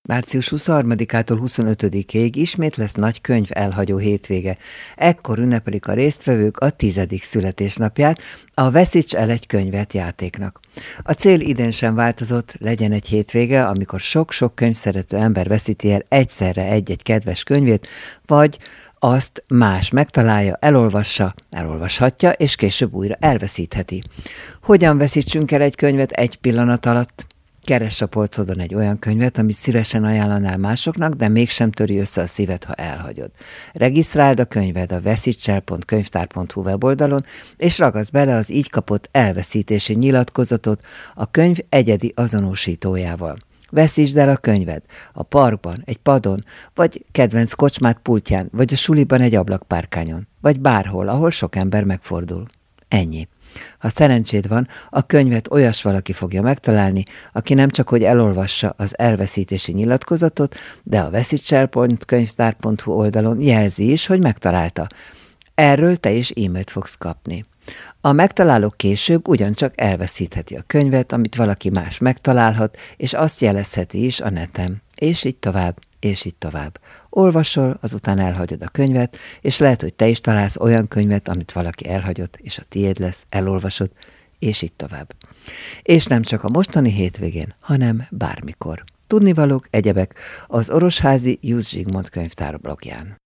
Március 23-ától 25-ig ismét lesz nagy könyv elhagyó hétvége. Ekkor ünnepelik a résztvevők a 10. születésnapját, a Veszíts el egy könyvet játéknak. A cél idén sem változott, legyen egy hétvége, amikor sok-sok könyvszerető ember veszíti el egyszerre egy-egy kedves könyvét, vagy azt más megtalálja, elolvashatja, és később újra elveszítheti. Hogyan veszítsünk el egy könyvet egy pillanat alatt? Keress a polcodon egy olyan könyvet, amit szívesen ajánlanál másoknak, de mégsem töri össze a szíved, ha elhagyod. Regisztráld a könyved a veszítsel.könyvtár.hu weboldalon, és ragaszd bele az így kapott elveszítési nyilatkozatot a könyv egyedi azonosítójával. Veszítsd el a könyved a parkban, egy padon, vagy kedvenc kocsmád pultján, vagy a suliban egy ablakpárkányon, vagy bárhol, ahol sok ember megfordul. Ennyi. Ha szerencséd van, a könyvet olyas valaki fogja megtalálni, aki nem csak hogy elolvassa az elveszítési nyilatkozatot, de a veszítsel.könyvtár.hu oldalon jelzi is, hogy megtalálta. Erről te is e-mailt fogsz kapni. A megtaláló később ugyancsak elveszítheti a könyvet, amit valaki más megtalálhat, és azt jelezheti is a neten. És így tovább, és így tovább. Olvasol, azután elhagyod a könyvet, és lehet, hogy te is találsz olyan könyvet, amit valaki elhagyott, és a tiéd lesz, elolvasod, és így tovább. És nem csak a mostani hétvégén, hanem bármikor. Tudnivalók, egyebek az Orosházi Jus Zsigmond könyvtár blogján.